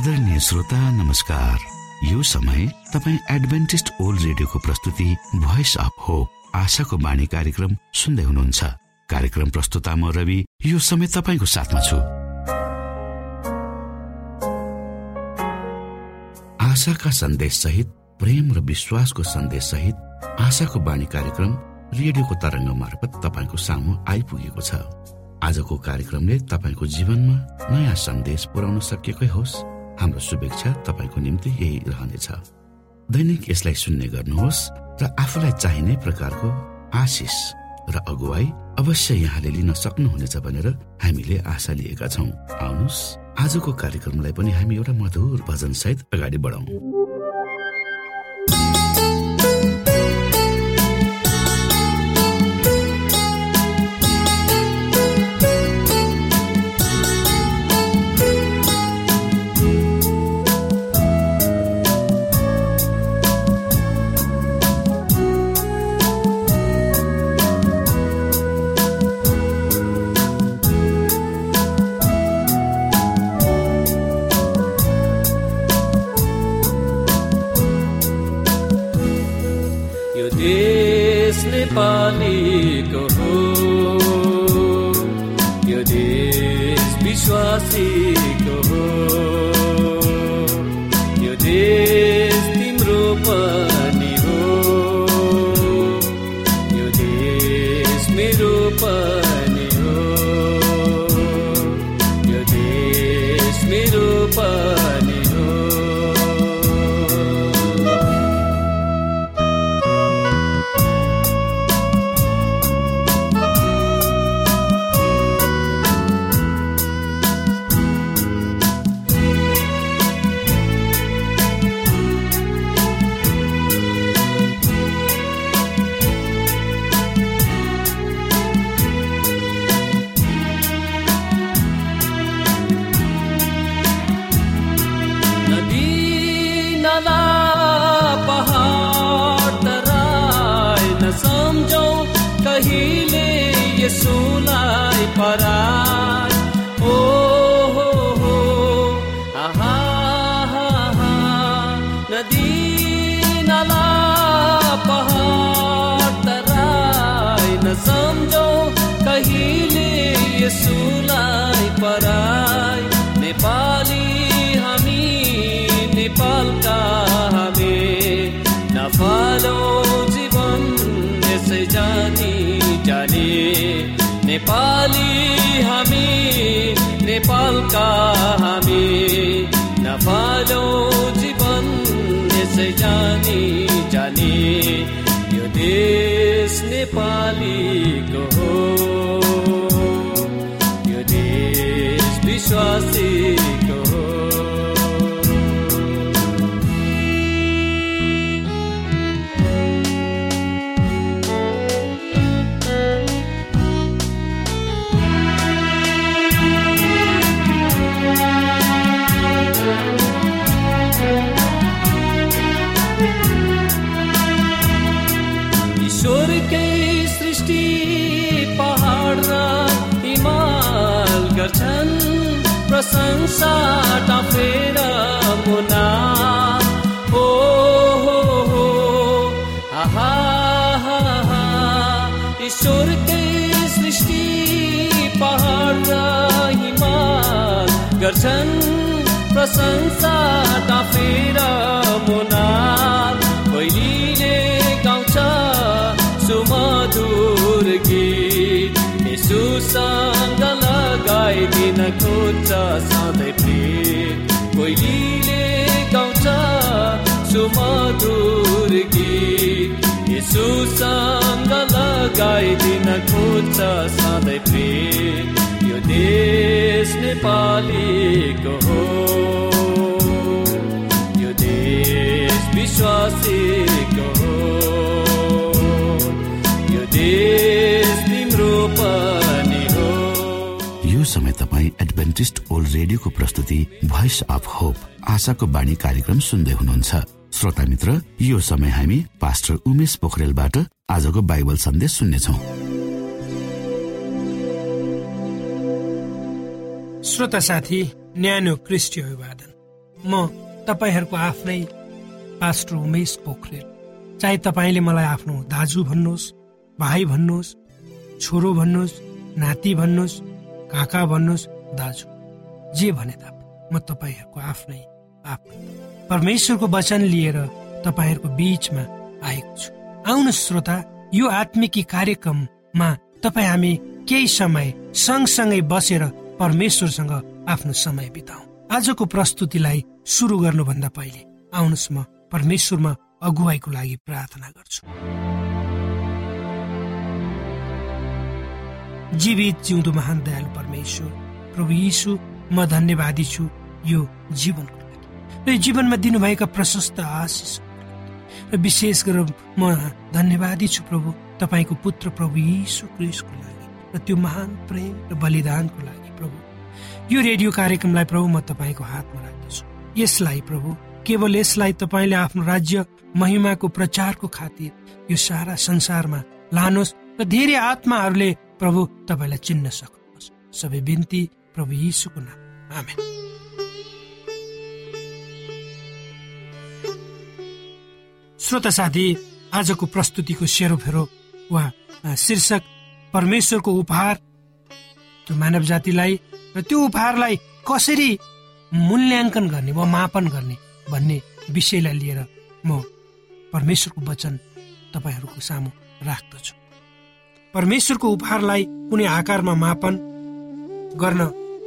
आदरणीय श्रोता नमस्कार। यो समय तपाईँ एडभेन्टिस्ट ओल्ड रेडियोको प्रस्तुति भोइस अफ होप आशाको बाणी कार्यक्रम सुन्दै हुनुहुन्छ। कार्यक्रम प्रस्तुता म रवि यो समय तपाईको साथमा छु। आशाका सन्देश सहित प्रेम र विश्वासको सन्देश सहित आशाको बाणी कार्यक्रम रेडियोको तरंग मार्फत तपाईको सामु आइपुगेको छ। आजको कार्यक्रमले तपाईको जीवनमा नयाँ सन्देश पुर्याउन सकेकै होस्। हाम्रो शुभेच्छा तपाईको निम्ति यही रहनेछ। दैनिक यसलाई सुन्ने गर्नुहोस् र आफूलाई चाहिने प्रकारको आशिष र अगुवाई अवश्य यहाँले लिन सक्नुहुनेछ भनेर हामीले आशा लिएका छौं। आउनुहोस् आजको कार्यक्रमलाई पनि हामी एउटा मधुर भजन सहित अगाडि बढाउँ। नेपालीको हो यो देश, विश्वासीको हो यो देश, तिम्रो पनि हो यो देश, मेरो पनि हो यो देश, मेरो पनि हो। कहिले यसुलाई पराई ओ हो आहा हा नदी नाला पहाड तराई न सम्झौ कहिले यसुलाई पराई। नेपाली हामी नेपालका हामी नफालो जीवन यसै जानी जाने नेपाली हामी नेपालका हामी नफालो जीवन यसै जानी जाने यो देश नेपालीको हो यो देश, विश्वासीको हो। ईश्वरकै सृष्टि पहाड र हिमाल गर्छन् प्रशंसा टाफेर मुना हो आहा हा ईश्वरकै सृष्टि पहाड र हिमाल गर्छन् प्रशंसा टाफेर मुना। पहिलीले गाउँछ सुमधुर गीत यसुसँग लगाइदिन खोज्छ सधैँ प्रेम। कोइलीले गाउँछ सुमधुर गीत यसुसँग लगाइदिन खोज्छ सधैँ प्रेम। यो देश नेपालीको हो यो देश, विश्वासीको हो यो देश, तिम्रो पनि हो। यो समय तपाईँ एडभेन्टिस्ट ओल्ड रेडियोको प्रस्तुति भोइस अफ होप आशाको बाणी कार्यक्रम सुन्दै हुनुहुन्छ। श्रोता मित्र, यो समय हामी पास्टर उमेश पोखरेलबाट आजको बाइबल सन्देश सुन्नेछौँ। श्रोता साथी, न्यानो क्रिस्टीय अभिवादन। म तपाईहरूको आफ्नै पास्टर उमेश पोखरेल। चाहे तपाईँले मलाई आफ्नो दाजु भन्नुहोस्, भाइ भन्नुहोस्, छोरो भन्नुहोस्, नाति भन्नुहोस्, काका भन्नुहोस्, दाजु, जे भने तापनि म तपाईँहरूको आफ्नै आफ्नो परमेश्वरको वचन लिएर तपाईँहरूको बीचमा आएको छु। आउनुहोस् श्रोता, यो आत्मिकी कार्यक्रममा तपाईँ हामी केही समय सँगसँगै बसेर परमेश्वरसँग आफ्नो समय बिताउँ। आजको प्रस्तुतिलाई सुरु गर्नुभन्दा पहिले आउनुहोस् म परमेश्वरमा अगुवाईको लागि प्रार्थना गर्छु। जीवित जिउँदो महान दयालु परमेश्वर प्रभु यीशु, म धन्यवादी छु यो जीवनको लागि र यो जीवनमा दिनुभएका प्रशस्त आशिष र विशेष गरेर म धन्यवादी छु प्रभु तपाईँको पुत्र प्रभु यीशु क्रिस्टको लागि र त्यो महान प्रेम र बलिदानको लागि। प्रभु यो रेडियो कार्यक्रमलाई प्रभु म तपाईँको हातमा राख्दछु। यसलाई प्रभु केवल यसलाई तपाईँले आफ्नो राज्य महिमाको प्रचारको खातिर यो सारा संसारमा लानुहोस् र धेरै आत्माहरूले प्रभु तपाईँलाई चिन्न सक्नुहोस्। सबै बिन्ती प्रभु यीशुको नाम, आमेन। श्रोता साथी, आजको प्रस्तुतिको सेरोफेरो वा शीर्षक परमेश्वरको उपहार, त्यो मानव जातिलाई र त्यो उपहारलाई कसरी मूल्याङ्कन गर्ने वा मापन गर्ने भन्ने विषयलाई लिएर म परमेश्वरको वचन तपाईहरूको सामु राख्दछु। परमेश्वरको उपहारलाई कुनै आकारमा मापन गर्न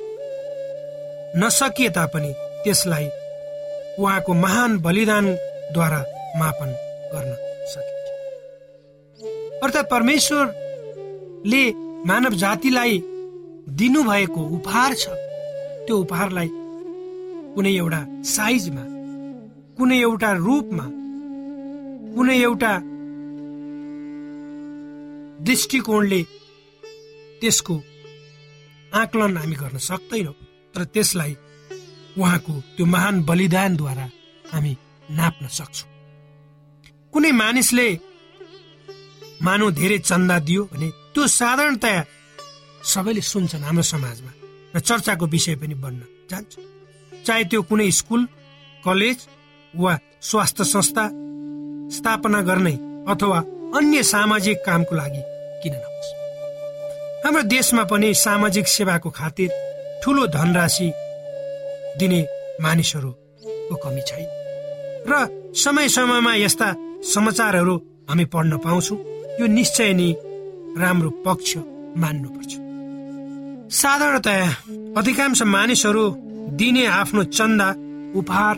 नसकिए तापनि त्यसलाई उहाँको महान बलिदानद्वारा मापन गर्न सकिन्छ। अर्थात् परमेश्वरले मानव जातिलाई दिनुभएको उपहार छ, त्यो उपहारलाई कुनै एउटा साइजमा, कुनै एउटा रूपमा, कुनै एउटा दृष्टिकोणले त्यसको आकलन हामी गर्न सक्दैनौँ, तर त्यसलाई उहाँको त्यो महान बलिदानद्वारा हामी नाप्न सक्छौँ। कुनै मानिसले मानव धेरै चन्दा दियो भने त्यो साधारणतया सबैले सुन्छन् हाम्रो समाजमा र चर्चाको विषय पनि बन्न जान्छ। चाहे त्यो कुनै स्कुल, कलेज वा स्वास्थ्य संस्था स्थापना गर्ने अथवा अन्य सामाजिक कामको लागि किन नहोस्। हाम्रो देशमा पनि सामाजिक सेवाको खातिर ठूलो धनराशि दिने मानिसहरूको कमी छैन र समय समयमा यस्ता समाचारहरू हामी पढ्न पाउँछौँ। यो निश्चय नै राम्रो पक्ष मान्नुपर्छ। साधारणतया अधिकांश मानिसहरू दिने आफ्नो चन्दा, उपहार,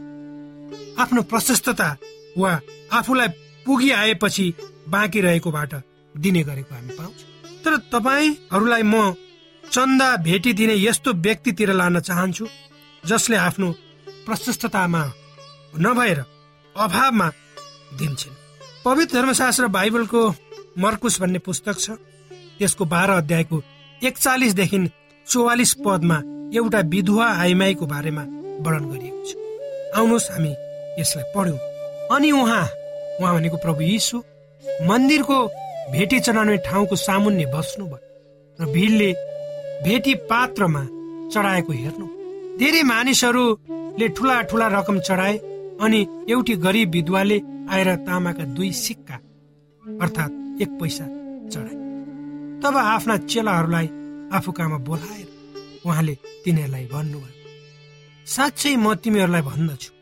आफ्नो प्रशस्तता वा आफूलाई पुगी आएपछि बाँकी रहेकोबाट दिने गरेको हामी पाउँछौँ। तर तपाईहरूलाई म चन्दा भेटी दिने यस्तो व्यक्तितिर लान चाहन्छु जसले आफ्नो प्रशस्ततामा नभएर अभावमा दिन्छन्। पवित्र धर्मशास्त्र बाइबलको मर्कुस भन्ने पुस्तक छ, त्यसको 12 अध्यायको 41देखि 44 पदमा एउटा विधवा आइमाईको बारेमा वर्णन गरिएको छ। आउनुहोस् हामी यसलाई पढौँ। अनि उहाँ भनेको प्रभु यीशु मन्दिरको भेटी चढाउने ठाउँको सामुन्ने बस्नुभयो र भिडले भेटी पात्रमा चढाएको हेर्नु। धेरै मानिसहरूले ठुला ठुला रकम चढाए अनि एउटी गरिब विधवाले आएर तामाका 2 सिक्का अर्थात् 1 पैसा चढाए। तब आफ्ना चेलाहरूलाई आफू कहाँमा बोलाएर उहाँले तिनीहरूलाई भन्नुभयो, साँच्चै म तिमीहरूलाई भन्दछु,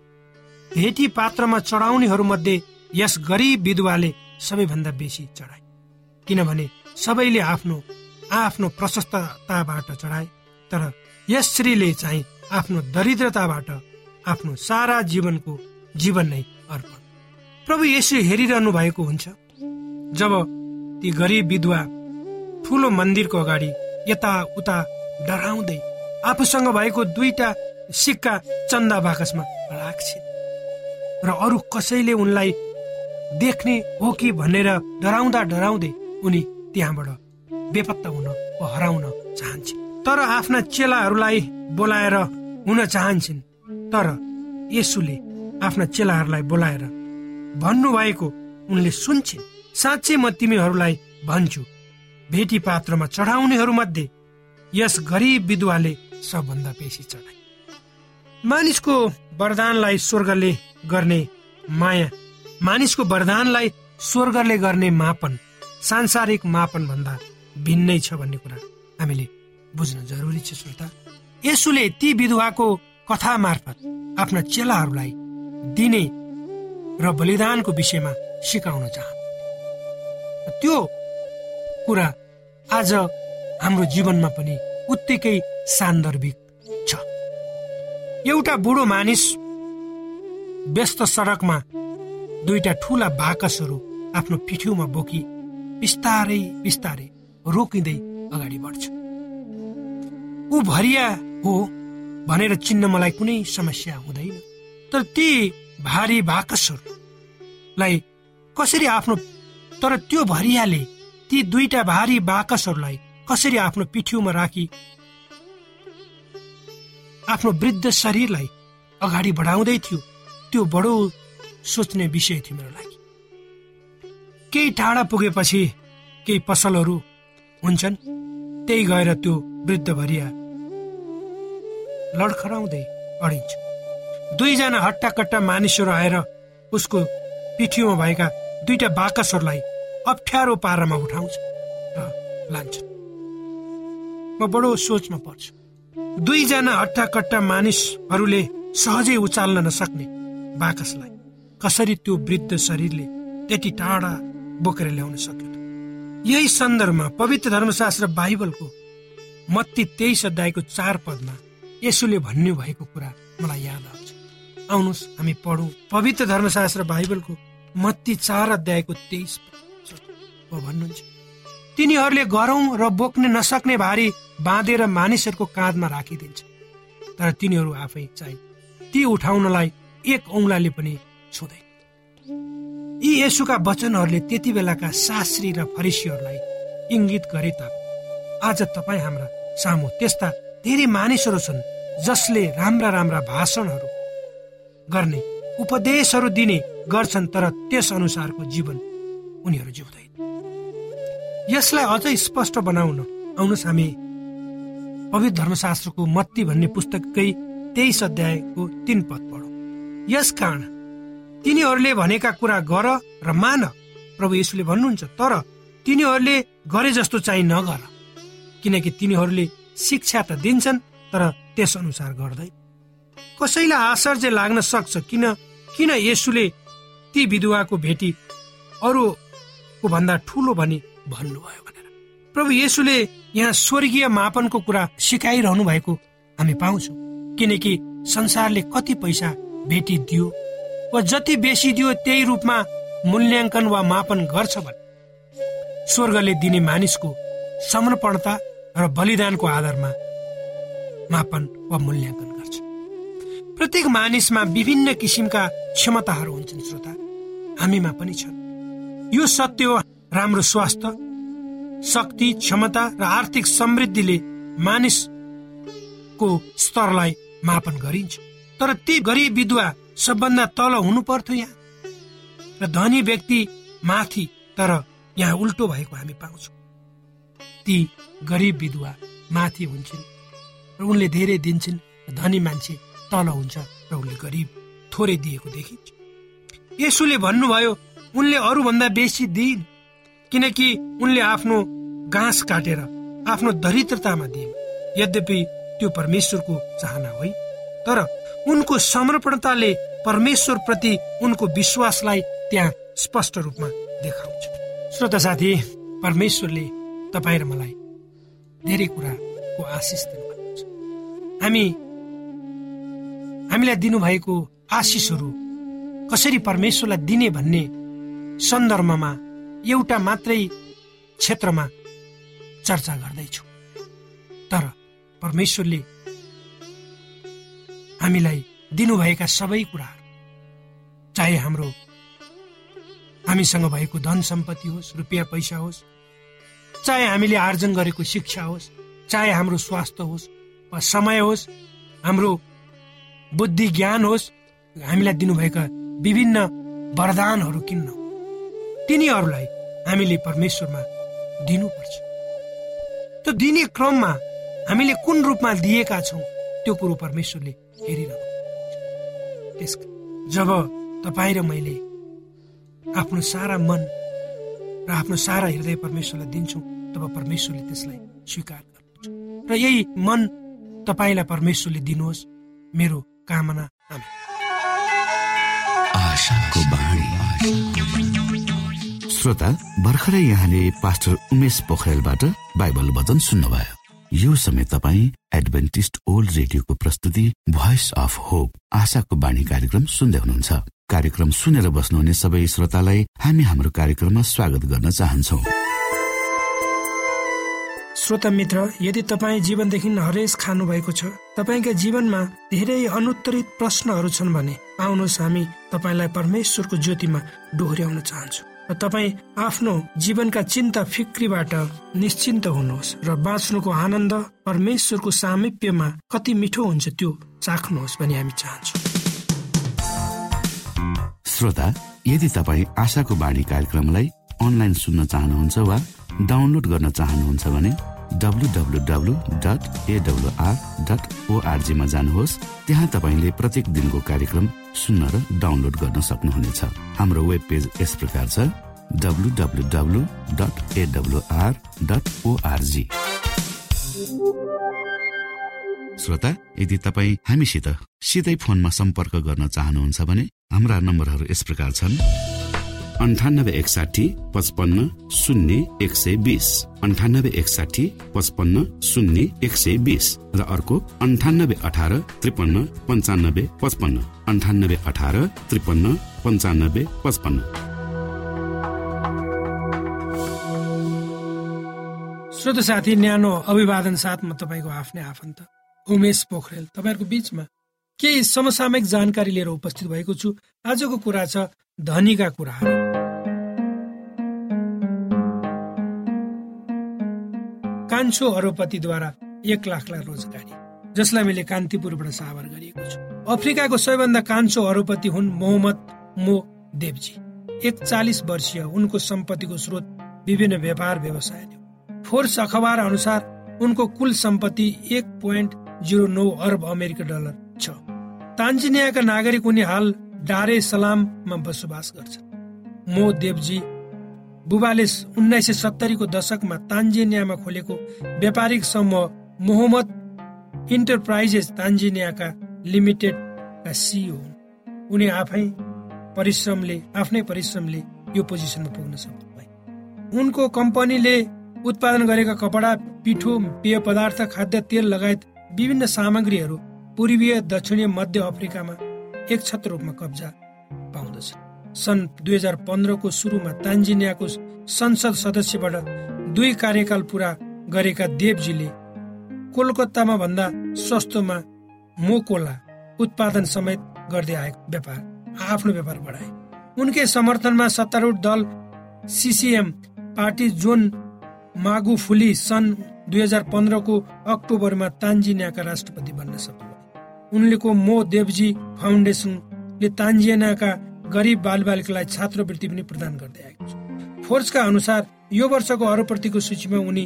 भेटी पात्रमा चढाउनेहरू मध्ये यस गरिब विधवाले सबैभन्दा बेसी चढाए, किनभने सबैले आफ्नो आफ्नो प्रशस्तताबाट चढाए, तर यस स्त्रीले चाहिँ आफ्नो दरिद्रताबाट आफ्नो सारा जीवन नै अर्पण। प्रभु येशू हेरिरहनु भएको हुन्छ जब ती गरिब विधवा ठूलो मन्दिरको अगाडि यताउता डराउँदै आफूसँग भएको 2टा सिक्का चन्दा बाकसमा राख्छिन् र अरू कसैले उनलाई देख्ने हो कि भनेर डराउँदै उनी त्यहाँबाट बेपत्ता हुन वा हराउन चाहन्छन्। तर आफ्ना चेलाहरूलाई बोलाएर हुन चाहन्छन्। तर येशूले आफ्ना चेलाहरूलाई बोलाएर भन्नुभएको उनले सुन्छन्, साँच्चै म तिमीहरूलाई भन्छु, भेटी पात्रमा चढाउनेहरू मध्ये यस गरिब विधवाले सबभन्दा बेसी चढाए। मानिसको वरदानलाई स्वर्गले गर्ने माया, मानिसको वरदानलाई स्वर्गले गर्ने मापन सांसारिक मापन भन्दा भिन्नै छ भन्ने कुरा हामीले बुझ्न जरुरी छ श्रोता। येशूले ती विधवाको कथा मार्फत आफ्ना चेलाहरूलाई दिने र बलिदानको विषयमा सिकाउन चाहन्छ। त्यो कुरा आज हाम्रो जीवनमा पनि उत्तिकै सान्दर्भिक छ। एउटा बुढो मानिस व्यस्त सडकमा दुईटा ठूला बाकसहरू आफ्नो पिठ्यूमा बोकी बिस्तारै बिस्तारै रोकिँदै अगाडि बढ्छ। ऊ भरिया हो भनेर चिन्न मलाई कुनै समस्या हुँदैन, तर ती भारी बाकसहरूलाई कसरी तर त्यो भरियाले ती दुईटा भारी बाकसहरूलाई कसरी आफ्नो पिठ्यूमा राखी आफ्नो वृद्ध शरीरलाई अगाडि बढाउँदै थियो, त्यो बडो सोच्ने विषय थियो मेरो लागि। केही टाढा पुगेपछि केही पसलहरू हुन्छन्, त्यही गएर त्यो वृद्ध भरिया लडखडाउँदै अडिन्छ। दुईजना हट्टाकट्टा मानिसहरू आएर उसको पिठ्यूमा भएका दुईटा बाकसहरूलाई अप्ठ्यारो पारामा उठाउँछ र लान्छन्। म बडो सोचमा पर्छु, दुईजना हट्टाकट्टा मानिसहरूले सहजै उचाल्न नसक्ने बाकसलाई कसरी त्यो वृद्ध शरीरले त्यति टाढा बोकेर ल्याउन सक्यो। यही सन्दर्भमा पवित्र धर्मशास्त्र बाइबलको मत्ती 23 अध्यायको 4 पदमा येशूले भन्नु भएको कुरा मलाई याद आउँछ। आउनुहोस् हामी पढौं पवित्र धर्मशास्त्र बाइबलको मत्ती 4 अध्यायको 23 पद भन्नुहुन्छ, तिनीहरूले गरौं र बोक्ने नसक्ने भारी बाँधेर मानिसहरूको काँधमा राखिदिन्छ, तर तिनीहरू आफै चाहिँ ती उठाउनलाई एक औंलाले पनि छुँदैन। यी येशूका वचनहरूले त्यति बेलाका शास्त्री र फरिसीहरूलाई इंगित गरे ताप आज तपाईँ हाम्रा सामु त्यस्ता धेरै मानिसहरू छन् जसले राम्रा राम्रा भाषणहरू गर्ने उपदेशहरू दिने गर्छन्, तर त्यस अनुसारको जीवन उनीहरू जिउँदैन। यसलाई अझै स्पष्ट बनाउन आउनुहोस् हामी पवित्र धर्मशास्त्रको मत्ती भन्ने पुस्तककै 23 अध्यायको 3 पद पढौं। यसकारण तिनीहरूले भनेका कुरा गर र मान, प्रभु येशूले भन्नुहुन्छ, तर तिनीहरूले गरे जस्तो चाहिँ नगर, किनकि तिनीहरूले शिक्षा त दिन्छन् तर त्यस अनुसार गर्दैन। कसैलाई आश्चर्य लाग्न सक्छ किन येशूले ती विधवाको भेटी अरूको भन्दा ठूलो भनी भन्नुभयो भनेर। प्रभु येशूले यहाँ स्वर्गीय मापनको कुरा सिकाइरहनु भएको हामी पाउँछौँ, किनकि संसारले कति पैसा भेटी दियो वा जति बेसी दियो त्यही रूपमा मूल्याङ्कन वा मापन गर्छ भने स्वर्गले दिने मानिसको समर्पणता र बलिदानको आधारमा मापन वा मूल्याङ्कन गर्छ। प्रत्येक मानिसमा विभिन्न किसिमका क्षमताहरू हुन्छन् श्रोता, हामीमा पनि छन्। यो सत्य हो, राम्रो स्वास्थ्य, शक्ति, क्षमता र आर्थिक समृद्धिले मानिसको स्तरलाई मापन गरिन्छ, तर ती गरिब विधवा सबभन्दा तल हुनु पर्थ्यो यहाँ, र धनी व्यक्ति माथि, तर यहाँ उल्टो भएको हामी पाउँछौँ। ती गरिब विधवा माथि हुन्छन् र उनले धेरै दिन्छन्, धनी मान्छे तल हुन्छ र उनले गरिब थोरै दिएको देखिन्छ। येशूले भन्नुभयो उनले अरूभन्दा बेसी दिइन्, किनकि उनले आफ्नो घाँस काटेर आफ्नो दरिद्रतामा दिइन्। यद्यपि त्यो परमेश्वरको चाहना होइन, तर उनको समर्पणताले परमेश्वर प्रति उनको विश्वासलाई त्यहाँ स्पष्ट रूपमा देखाउँछ। श्रोता साथी, परमेश्वरले तपाईँ र मलाई धेरै कुराको आशिष दिनुभएको छ। हामीलाई दिनुभएको आशिषहरू कसरी परमेश्वरलाई दिने भन्ने सन्दर्भमा एउटा मात्रै क्षेत्रमा चर्चा गर्दैछु, तर परमेश्वरले हामीलाई दिनुभएका सबै कुराहरू, चाहे हामीसँग भएको धन सम्पत्ति होस्, रुपियाँ पैसा होस्, चाहे हामीले आर्जन गरेको शिक्षा होस्, चाहे हाम्रो स्वास्थ्य होस् वा समय होस्, हाम्रो बुद्धि ज्ञान होस्, हामीलाई दिनुभएका विभिन्न वरदानहरू किन नहुन्, तिनीहरूलाई हामीले परमेश्वरमा दिनुपर्छ। त्यो दिने क्रममा हामीले कुन रूपमा दिएका छौँ त्यो कुरो परमेश्वरले हेरिरहनु। जब तपाईँ र मैले आफ्नो सारा मन र आफ्नो सारा हृदय परमेश्वरलाई दिन्छौँ, तब परमेश्वरले त्यसलाई स्वीकार गर्नुहुन्छ। र यही मन तपाईलाई परमेश्वरले दिनुहोस्, मेरो कामना। आमेन। आशाको बाणी। श्रोता, भर्खरै यहाँले पास्टर उमेश पोखरेलबाट बाइबल वचन सुन्नुभयो। यो समय तपाईँ एडभेन्टिस्ट ओल्ड रेडियोको प्रस्तुति भोइस अफ होप आशाको बाणी कार्यक्रम सुन्दै हुनुहुन्छ। कार्यक्रम सुनेर बस्नुहुने सबै श्रोतालाई हामी हाम्रो कार्यक्रममा स्वागत गर्न चाहन्छौँ। श्रोता मित्र, यदि तपाईँ जीवनदेखि हरेस खानु भएको छ, तपाईँका जीवनमा धेरै अनुत्तरित प्रश्नहरू छन् भने आउनुहोस्, हामी तपाईँलाई परमेश्वरको ज्योतिमा डोहोर्याउन चाहन्छौँ र तपाईँ आफ्नो जीवनका चिन्ता फिक्रीबाट निश्चिन्त हुनुहोस् र बाँच्नुको आनन्द परमेश्वरको सामिप्यमा कति मिठो हुन्छ त्यो चाख्नुहोस् भनी हामी चाहन्छौँ। श्रोता, यदि तपाईँ आशाको बाणी कार्यक्रमलाई अनलाइन सुन्न चाहनुहुन्छ वा डाउनलोड गर्न चाहनुहुन्छ भने www.awr.org मा जानुहोस्। त्यहाँ तपाईले प्रत्येक दिनको कार्यक्रम सुन्न र डाउनलोड गर्न सक्नुहुनेछ। हाम्रो वेब पेज यस प्रकार छ www.awr.org। श्रोता, यदि तपाईँ हामीसित सिधै फोनमा सम्पर्क गर्न चाहनुहुन्छ भने हाम्रा नम्बरहरू यस प्रकार छन्: 9861 55 0 120, 9861 55 0 120 र अर्को 9818 53 95 55, 9818 53 95 55। श्रोता साथी, न्यानो अभिवादन साथ म तपाईँको आफ्नै आफन्त उमेश पोखरेल तपाईँहरूको बीचमा केही समसामयिक जानकारी लिएर उपस्थित भएको छु। आजको कुरा छ धनीका कुराहरू। कान्छो अरबपतिद्वारा 1 लाखलाई रोजगारी, जसलाई मैले कान्तिपुरबाट साबर गरिएको छु। अफ्रिकाको सबैभन्दा कान्छो अरबपति हुन् मोहम्मद मो देवजी। 41 वर्षीय। उनको सम्पत्तिको स्रोत विभिन्न व्यापार व्यवसाय थियो। फोर्ब्स अखबार अनुसार उनको कुल सम्पत्ति 1.09 अर्ब अमेरिकी डलर छ। तान्जानियाका नागरिक उनी हाल डारे सलाममा बसोबास गर्छन्। मो देवजी बुबाले 1970 को दशकमा तान्जानियामा खोलेको व्यापारिक समूह मोहम्मद इन्टरप्राइजेस तान्जानियाका लिमिटेडका सिइओ हुन्। उनी आफ्नै परिश्रमले यो पोजिसनमा पुग्न सक्नु भयो। उनको कम्पनीले उत्पादन गरेका कपडा, पिठो, पेय पदार्थ, खाद्य तेल लगायत विभिन्न सामग्रीहरू पूर्वीय दक्षिणीय मध्य अफ्रिकामा एक छत्र रूपमा कब्जा पाउँदछ। सन् 2015 को सुरुमा तान्जानियाको संसद सदस्यबाट 2 कार्यकाल पूरा गरेका देवजीले कोलकातामा भन्दा सस्तोमा मोकोला उत्पादन समेत गर्दै आएको आफ्नो व्यापार बढाए। उनकै समर्थनमा सत्तारूढ दल CCM पार्टी जोन मागुफुली सन् 2015 को अक्टोबरमा तान्जानियाका राष्ट्रपति बन्न सक्नुभयो। उनको मो देवजी फाउन्डेसनले तान्जानियाका गरीब बालबालिकालाई छात्रवृत्ति पनि प्रदान गर्दै आएको छ। फोर्ब्सका अनुसार यो वर्षको अरबपतिको सूचीमा उनी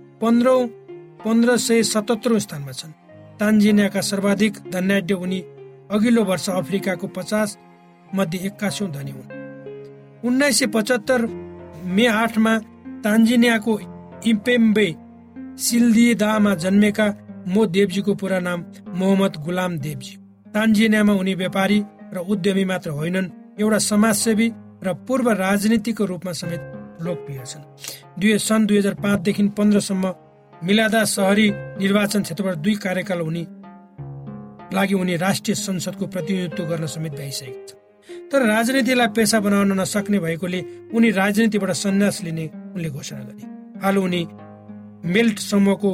1577 स्थानमा छन्। तान्जानियाका सर्वाधिक धनाढ्य उनी अघिल्लो वर्ष अफ्रिकाको 50 मध्ये 81औं धनी हुन्। 1975 मे 8 मा तान्जानियाको इम्पेम्बे सिल्दिदामा जन्मेका मो देवजीको पूरा नाम मोहम्मद गुलाम देवजी। तान्जानियामा उनी व्यापारी र उद्यमी मात्र होइनन्, एउटा समाजसेवी र पूर्व राजनीतिको रूपमा समेत लोकप्रिय छन्। सन् 2005 देखि 15 सम्म मिलादा शहरी निर्वाचन क्षेत्रबाट 2 कार्यकाल लागि उनी राष्ट्रिय संसदको प्रतिनिधित्व गर्न समेत भइसकेका छन्। तर राजनीतिलाई पेसा बनाउन नसक्ने भएकोले उनी राजनीतिबाट सन्यास लिने उनले घोषणा गरे। हाल उनी मेल्ट समूहको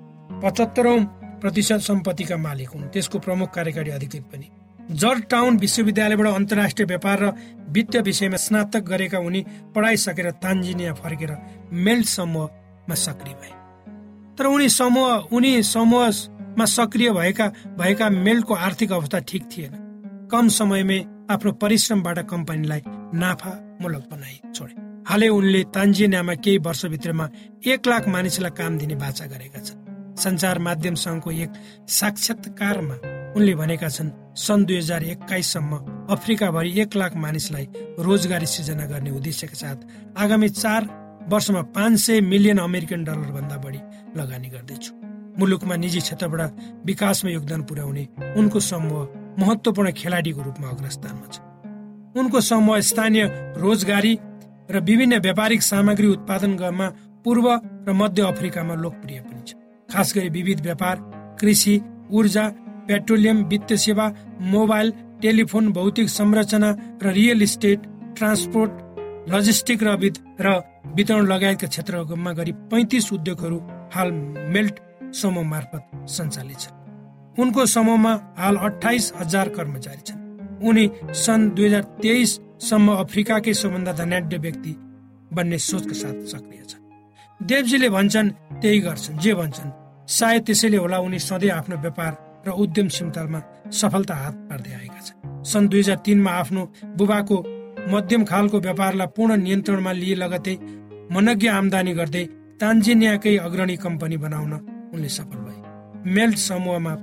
75% सम्पत्तिका मालिक हुन्। त्यसको प्रमुख कार्यकारी अधिकृत पनि। जर्ज टाउन विश्वविद्यालयबाट अन्तर्राष्ट्रिय व्यापार र वित्त विषयमा स्नातक गरेका उनी पढाइ सकेर तान्जानिया फर्केर मेल्ट समूहमा सक्रिय भए। तर उनी समूहमा सक्रिय भएका मेल्टको आर्थिक अवस्था ठिक थिएन। कम समयमै आफ्नो परिश्रमबाट कम्पनीलाई नाफामूलक बनाई छोडे। हालै उनले तान्जानियामा केही वर्षभित्रमा 1 लाख मानिसलाई काम दिने बाचा गरेका छन्। सञ्चार माध्यम संघको एक साक्षात्कारमा उनले भनेका छन् सन् 2021 अफ्रिकाभरि 1 लाख मानिसलाई रोजगारी सृजना गर्ने उद्देश्यका साथ आगामी 4 वर्षमा $500 मिलियन अमेरिकन डलर भन्दा बढी लगानी गर्दैछु। मुलुकमा निजी क्षेत्रबाट विकासमा योगदान पुर्याउने उनको समूह महत्त्वपूर्ण खेलाडीको रूपमा अग्रस्थानमा छ। उनको समूह स्थानीय रोजगारी र विभिन्न व्यापारिक सामग्री उत्पादन गर्नमा पूर्व र मध्य अफ्रिकामा लोकप्रिय पनि छ। खास गरी विविध व्यापार, कृषि, ऊर्जा, पेट्रोलियम, वित्त सेवा, मोबाइल, टेलिफोन, भौतिक संरचना र रियल इस्टेट, ट्रान्सपोर्ट, लजिस्टिक र वितरण लगायतका क्षेत्रहरूमा गरी 35 उद्योगहरू हाल मेल्ट समूह मार्फत सञ्चालित छन्। उनको समूहमा हाल 28,000 कर्मचारी छन्। उनी सन् 2023 सम्म अफ्रिकाकै सबभन्दा धनाढ्य व्यक्ति बन्ने सोचका साथ सक्रिय छन्। देवजीले भन्छन् त्यही गर्छन् जे भन्छन्। सायद त्यसैले होला उनी सधैँ आफ्नो व्यापार र उद्यमशीलतामा सफलता हात पार्दै आएका छन्। सन् 2003 आफ्नो बुबाको मध्यम खालको व्यापारलाई पूर्ण नियन्त्रणमा लिए लगतै मनज्ञ आमदानी गर्दै तान्जानियाकै अग्रणी कम्पनी बनाउन उनले सफल भए। मेल्ट समूहमा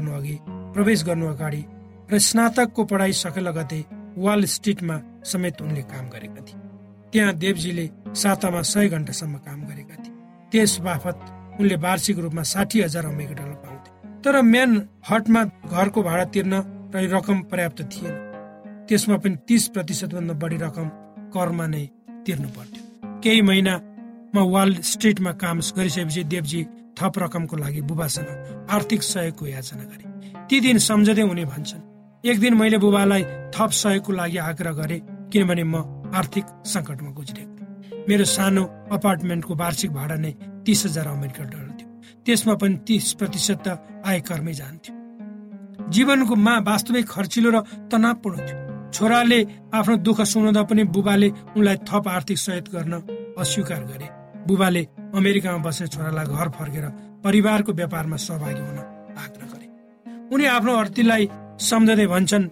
प्रवेश गर्नु अगाडि र स्नातकको पढाइ सके लगतै वाल स्ट्रिटमा समेत उनले काम गरेका थिए। त्यहाँ देवजीले सातामा 100 घण्टासम्म काम गरेका थिए। त्यस बापत उनले वार्षिक रूपमा $60,000 अमेरिकी डलर पाउँथे। तर म्यान हटमा घरको भाडा तिर्न रकम पर्याप्त थिएन। त्यसमा पनि 30% भन्दा बढी रकम करमा नै तिर्नु पर्थ्यो। केही महिनामा वाल स्ट्रिटमा काम गरिसकेपछि देवजी थप रकमको लागि बुबासँग आर्थिक सहयोगको याचना गरे। ती दिन सम्झँदै उनी भन्छन्, एक दिन मैले बुबालाई थप सहयोगको लागि आग्रह गरे किनभने म आर्थिक सङ्कटमा गुज्रेको थिएँ। मेरो सानो अपार्टमेन्टको वार्षिक भाडा नै $30,000 अमेरिकी डलर थियो। त्यसमा पनि 30% त आयकरमै जान्थ्यो। जीवनको वास्तविक खर्चिलो र तनावपूर्ण थियो। छोराले आफ्नो दुःख सुनाउँदा पनि बुबाले उनलाई थप आर्थिक सहयोग गर्न अस्वीकार गरे। बुबाले अमेरिकामा बस्ने छोरालाई घर फर्केर परिवारको व्यापारमा सहभागी हुन आग्रह गरे। उनी आफ्नो अतीतलाई सम्झँदै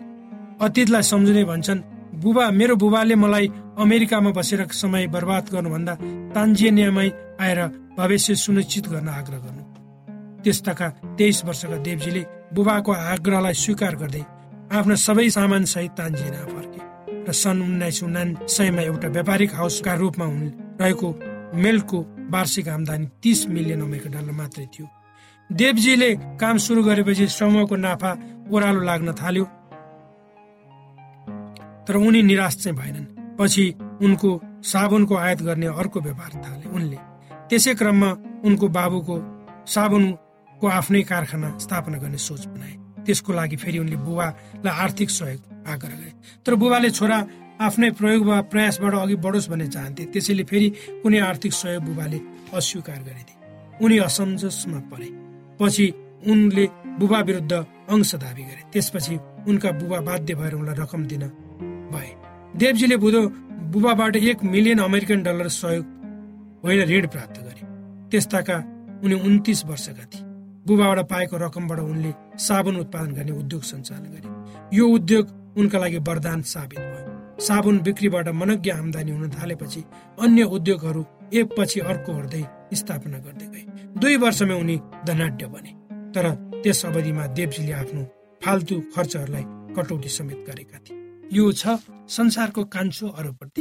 भन्छन् बुबा, मेरो बुबाले मलाई अमेरिकामा बसेर समय बर्बाद गर्नुभन्दा तान्जानियामै आएर भविष्य सुनिश्चित गर्न आग्रह गर्नु। त्यस्ताका 23 वर्षका देवजीले बुबाको आग्रहलाई स्वीकार गर्दै आफ्ना सबै सामान सहित तान्जानिया फर्के र सन् 1999 एउटा व्यापारिक हाउसका रूपमा रहेको मेल्टको वार्षिक आमदानी $30 मिलियन अमेरिकी डलर मात्रै थियो। देवजीले काम सुरु गरेपछि समूहको नाफा ओह्रालो लाग्न थाल्यो, तर उनी निराश चाहिँ भएनन्। पछि उनको साबुनको आयात गर्ने अर्को व्यापार थाले उनले। त्यसै क्रममा उनको बाबुको साबुनको आफ्नै कारखाना स्थापना गर्ने सोच बनाए। त्यसको लागि फेरि उनले बुबालाई आर्थिक सहयोग आग्रह गरे, तर बुबाले छोरा आफ्नै प्रयोग वा प्रयासबाट अघि बढोस् भन्ने चाहन्थे। त्यसैले फेरि कुनै आर्थिक सहयोग बुबाले अस्वीकार गरिदिए। उनी असमञ्जसमा परे। पछि उनले बुबा विरुद्ध अंश दाबी गरे। त्यसपछि उनका बुबा बाध्य भएर उनलाई रकम दिन भए। देवजीले बुबाबाट $1 मिलियन अमेरिकन डलर सहयोग होइन ऋण प्राप्त गरे। त्यस्ताका उनी 29 वर्षका थिए। बुबाबाट पाएको रकमबाट उनले साबुन उत्पादन गर्ने उद्योग सञ्चालन गरे। यो उद्योग उनका लागि वरदान साबित भयो। साबुन बिक्रीबाट मनज्ञ आमदानी हुन थालेपछि अन्य उद्योगहरू एकपछि अर्को गर्दै स्थापना गर्दै गए। 2 वर्षमै उनी धनाढ्य बने। तर त्यस अवधिमा देवजीले आफ्नो फाल्तु खर्चहरूलाई कटौती समेत गरेका थिए। यो छ संसारको कान्छो अरबपति।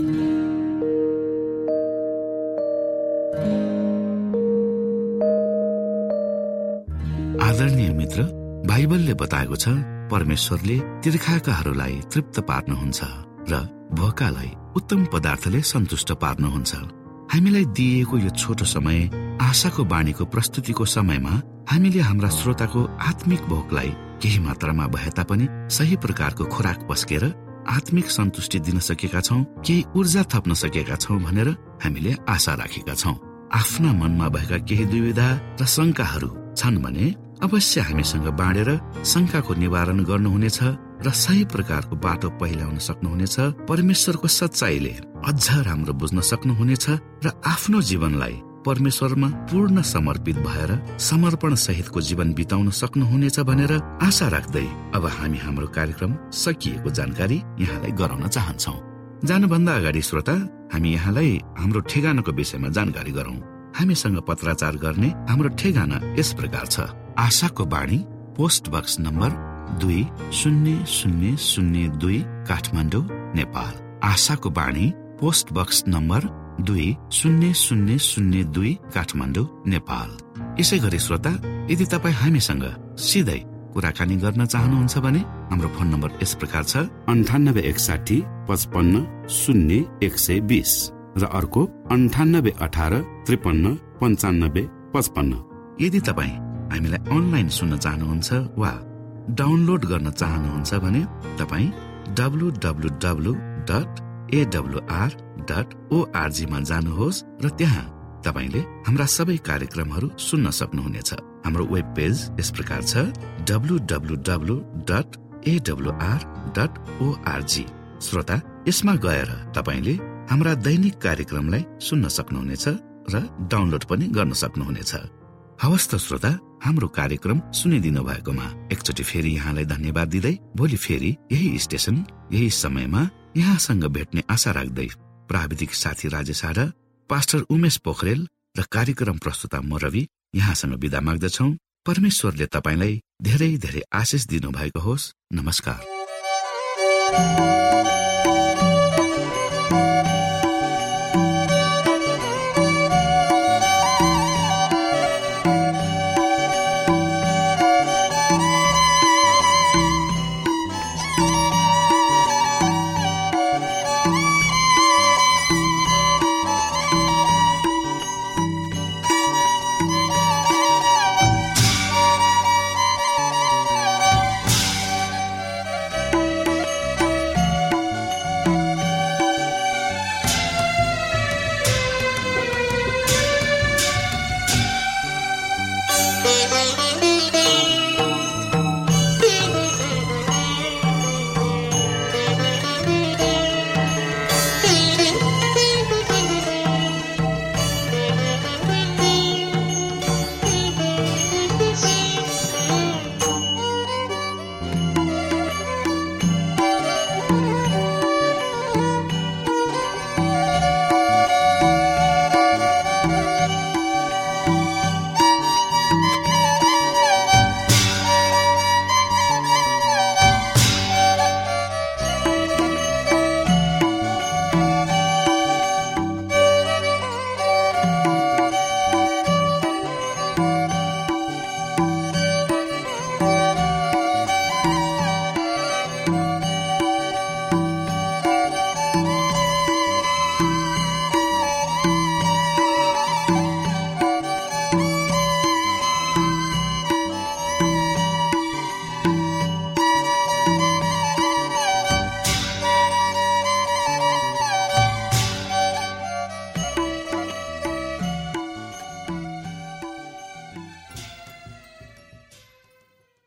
आदरणीय मित्र, बाइबलले बताएको छ परमेश्वरले तीर्खाकाहरूलाई तृप्त पार्नुहुन्छ र भोकालाई उत्तम पदार्थले सन्तुष्ट पार्नुहुन्छ। हामीलाई दिइएको यो छोटो समय आशाको बाणीको प्रस्तुतिको समयमा हामीले हाम्रा श्रोताको आत्मिक भोकलाई केही मात्रामा भए तापनि सही प्रकारको खोराक पस्केर आत्मिक सन्तुष्टि दिन सकेका छौं, केही ऊर्जा थप्न सकेका छौं भनेर हामीले आशा राखेका छौं। आफ्ना मनमा भएका केही दुविधा र शंकाहरू छन् भने अवश्य हामीसँग बाँडेर शंकाको निवारण गर्नुहुनेछ र सही प्रकारको बाटो पहिल्याउन सक्नुहुनेछ। परमेश्वरको सच्चाइले अझ राम्रो बुझ्न सक्नुहुनेछ र आफ्नो जीवनलाई परमेश्वरमा पूर्ण समर्पित भएर समर्पण सहितको जीवन बिताउन सक्नुहुनेछ भनेर आशा राख्दै अब हामी हाम्रो कार्यक्रम सकिएको जानकारी यहाँलाई गराउन चाहन्छौं। जानुभन्दा अगाडि श्रोता, हामी यहाँलाई हाम्रो ठेगानाको विषयमा जानकारी गरौं। हामीसँग पत्राचार गर्ने हाम्रो ठेगाना यस प्रकार छ। आशाको बाणी, post box number 200002 Kathmandu, Nepal. आशाको बाणी, post box number 200002 Kathmandu, Nepal. यसै गरी श्रोता, यदि तपाईँ हामीसँग सिधै कुराकानी गर्न चाहनुहुन्छ भने हाम्रो फोन नम्बर यस प्रकार छ: 9861 55 0120 र अर्को 9818 53 95 55। यदि तपाईँ हामीलाई अनलाइन सुन्न चाहनुहुन्छ वा डाउनलोड गर्न चाहनुहुन्छ भने तपाईँ www.awr.org मा जानुहोस् र त्यहाँ तपाईले हाम्रा सबै कार्यक्रमहरू सुन्न सक्नुहुनेछ। हाम्रो वेब पेज यस प्रकार छ: www.awr.org। श्रोता, यसमा गएर तपाईले हाम्रा दैनिक कार्यक्रमलाई सुन्न सक्नुहुनेछ र डाउनलोड पनि गर्न सक्नुहुनेछ। हवस् त श्रोता, हाम्रो कार्यक्रम सुनिदिनु भएकोमा एकचोटि फेरि यहाँलाई धन्यवाद दिँदै भोलि फेरि यही स्टेशन यही समयमा यहाँसँग भेट्ने आशा राख्दै प्राविधिक साथी राजेश आडा, पास्टर उमेश पोखरेल र कार्यक्रम प्रस्तुता म रवि यहाँसँग बिदा माग्दछौ। परमेश्वरले तपाईलाई धेरै धेरै आशिष दिनु भएको होस्। नमस्कार।